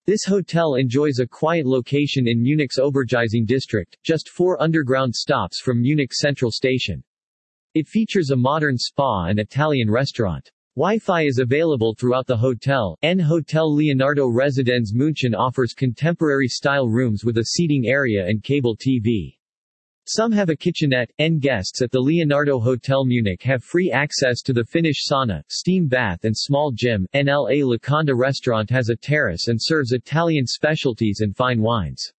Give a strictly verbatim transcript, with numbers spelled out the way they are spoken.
This hotel enjoys a quiet location in Munich's Obergeising district, just four underground stops from Munich Central Station. It features a modern spa and Italian restaurant. Wi-Fi is available throughout the hotel. N Hotel Leonardo Residenz München offers contemporary-style rooms with a seating area and cable T V. Some have a kitchenette. N guests at the Leonardo Hotel Munich have free access to the Finnish sauna, steam bath and small gym. N L A Laconda restaurant has a terrace and serves Italian specialties and fine wines.